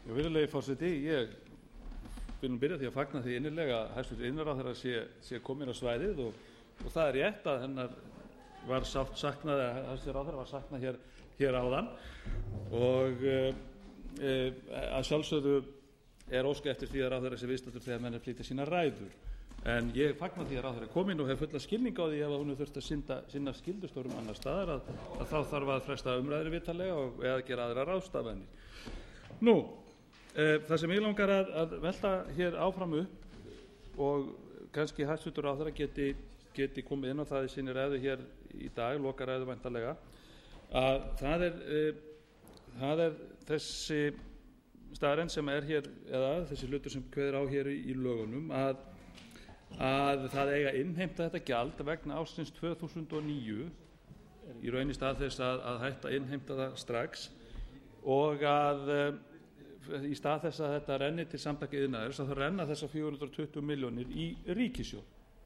Virðulegi forseti, ég vil byrja því að fagna því innilega að hæstv. Iðnaðarráðherra sé komin á svæðið og það er rétt að hennar var sárt saknað, að hæstv. ráðherra var saknað hér áðan og að sjálfsögðu er óskað eftir því að ráðherra sé viðstaddur þegar menn flytja sínar ræður. En ég fagna því að ráðherra er komin og hef fulla skilning á því ef hún þurft að sinna skyldustörfum annars staðar að þá þarf að fresta umræðunni vitanlega eða gera aðrar ráðstafanir. Nú, það sem ég langar að velta hér áfram upp og kannski hæstv. ráðherra geti komið inn á það í sinni ræðu hér í dag, lokaræðu væntanlega, að það er þessi staðreynd sem er hér, eða þessi hlutur sem kveður á hér í lögunum, að það eiga að innheimta þetta gjald vegna ársins 2009 í raun í stað þess að hætta að innheimta það strax og að í stað þess að þetta renni til Samtaka iðnaðarins að það renna þessar 420 milljónir í ríkissjóð.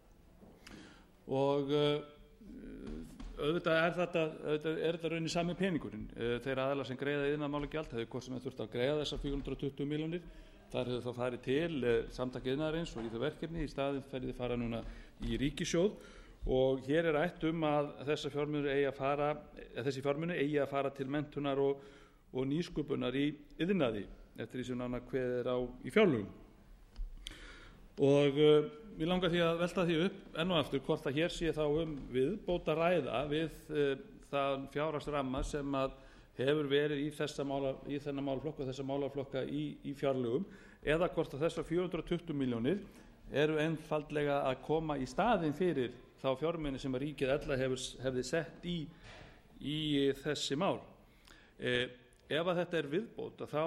Og auðvitað er þetta raunin sami peningurinn. Þeir aðilar sem greiða iðnaðarmálagjald hefðu hvort sem þeir þurft að greiða þessar 420 milljónir. Þar hefur þá farið til Samtaka iðnaðarins og í þau verkefni, í staðinn ferði fara núna í ríkissjóð og hér er rætt að þessi fjármunir eigi að fara til menntunar og nýsköpunar í iðnaði eftir því sem nánar kveðið er á í fjárlögum. Og mér langar því að velta því upp enn og aftur hvort að hér sé þá viðbót að ræða við þann fjárhagsramma sem hefur verið í þennan málaflokk og þessa málaflokka í fjárlögum eða hvort að þessar 420 milljónir eru einfaldlega að koma í staðinn fyrir þá fjármuni sem ríkið ella hefði sett í þessi mál. Ef að þetta er viðbót þá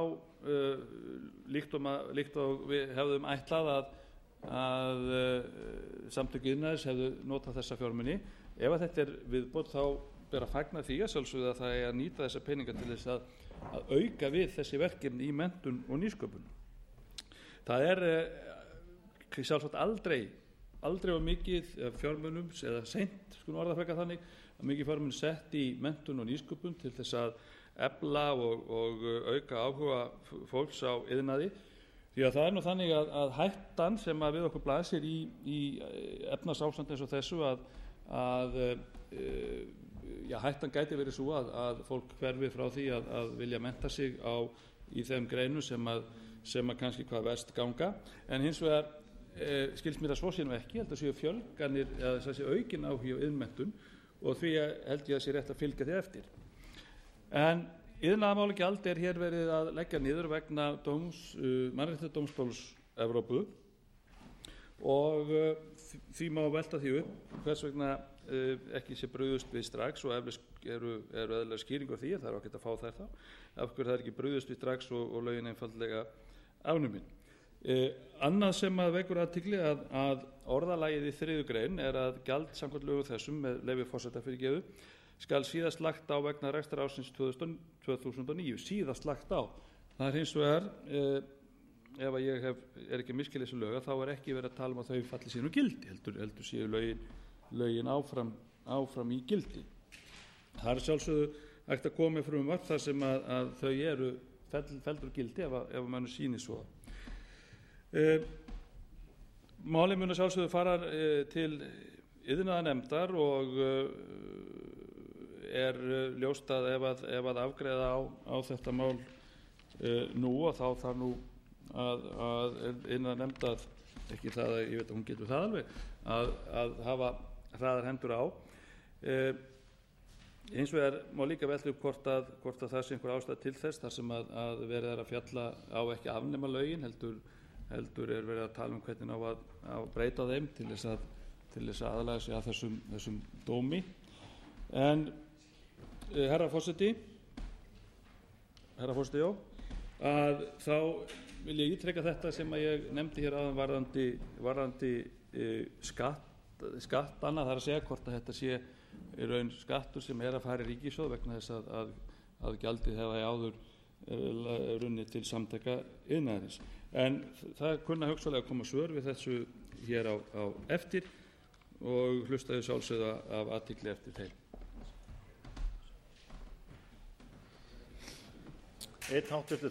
líkt og við hefðum ætlað að Samtök iðnaðarins hefðu notað þessa fjármuni, ef að þetta er viðbót þá ber að fagna því að sjálfsögðu að það er að nýta þessa peninga til þess að auka við þessi verkefni í menntun og nýsköpun. Það er sjálfsagt aldrei of mikið fjármunum eða seint, skulum orða frekar þannig, að mikið fjármunum sett í menntun og nýsköpun til þess að efla og auka áhuga fólks á iðnaði. Því að það er nú þannig að hættan sem við okkur blasir í efnahagsástandi eins og þessu að hættan gæti verið svo að fólk hverfi frá því að vilja mennta sig í þeim greinum sem kannski hvað verst ganga. En hins vegar skilst mér að svo sé nú ekki, held að séu fjölganir eða þessi aukin áhugi á iðnmenntun og því held ég að sé rétt að fylgja því eftir. En iðnaðarmálagjald er hér verið að leggja niður vegna Mannréttindadómstóls Evrópu og því má velta því upp hvers vegna ekki sé brugðist við strax og eflaust eru eðlilegar skýringar á því, það er ágætt að fá þær þá, af hverju það er ekki brugðist við strax og lögin einfaldlega afnumin. Annað sem vekur athygli að orðalagið í 3. grein er að gjald samkvæmt lögum þessum með leyfi forseta fyrirgefðu skal síðast lagt á vegna rekstrarársins 2009, síðast lagt á. Það er hins vegar, ef ég er ekki miskilið þessu lög, þá er ekki verið að tala að þau falli sínu gildi, heldur séu lögin áfram í gildi. Það er sjálfsögðu hægt að koma með frumvarp þar sem að þau eru felldur gildi ef mann sýnir svo. Málið mun að sjálfsögðu fara til iðnaðarnefndar og er ljóst að ef að afgreiða á þetta mál nú og þá þarf nú að iðnaðarnefnd ekki það að ég veit að hún getur það alveg að hafa hraðar hendur á. Hins vegar má líka velta upp hvort að það sé einhver ástæða til þess þar sem að verið er að fjalla á ekki afnema lögin heldur er verið að tala hvernig á að breyta þeim til þess að aðlaga sig að þessum dómi. En herra forseti að þá vil ég ítreka þetta sem að ég nefndi hér áðan varðandi skattana, það er að segja hvort að þetta sé í raun skattur sem er að fara í ríkissjóð vegna þess að gjaldið hefði áður runnið til Samtaka iðnaðarins. En það kunna hugsanlega að koma svör við þessu hér á eftir og hlustaðu sjálfsögðu af athygli eftir þeim. Einn háttvirtur